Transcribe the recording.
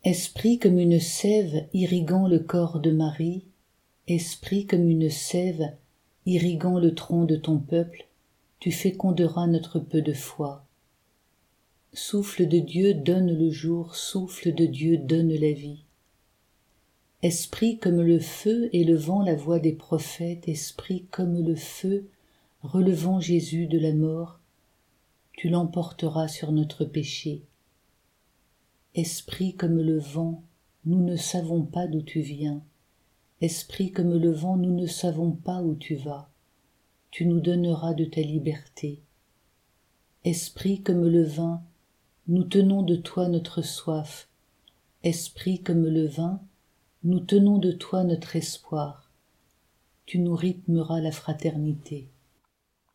Esprit comme une sève irriguant le corps de Marie, esprit comme une sève irriguant le tronc de ton peuple, tu féconderas notre peu de foi. Souffle de Dieu donne le jour, souffle de Dieu donne la vie. Esprit comme le feu élevant la voix des prophètes, esprit comme le feu relevant Jésus de la mort, tu l'emporteras sur notre péché. Esprit comme le vent, nous ne savons pas d'où tu viens. Esprit comme le vent, nous ne savons pas où tu vas. Tu nous donneras de ta liberté. Esprit comme le vin, nous tenons de toi notre soif. Esprit comme le vin, nous tenons de toi notre espoir. Tu nous rythmeras la fraternité.